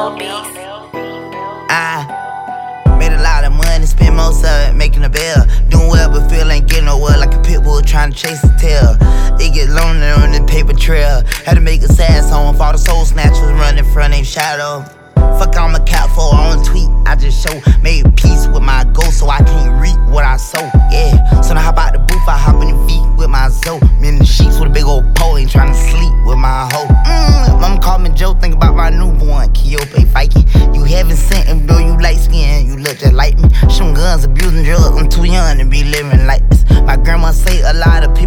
I made a lot of money, spent most of it making a bill. Doing well, but feel ain't getting nowhere like a pit bull trying to chase a tail. It get lonely on the paper trail. Had to make a sad song for all the soul snatchers running from their shadow. Fuck, I'm a cat for I don't tweet. I just show made peace with my ghost so I can't reap what I sow. Yeah, so now hop out the booth, I hop in the V with my Zoe. Me in the sheets with a big old pole, ain't trying to sleep with my hoe. Mama called me Joe, think about my newborn, Kyope Viking. You haven't sent him, though you light skin, you look just like me. Shooting guns, abusing drugs, I'm too young to be living like this. My grandma say a lot of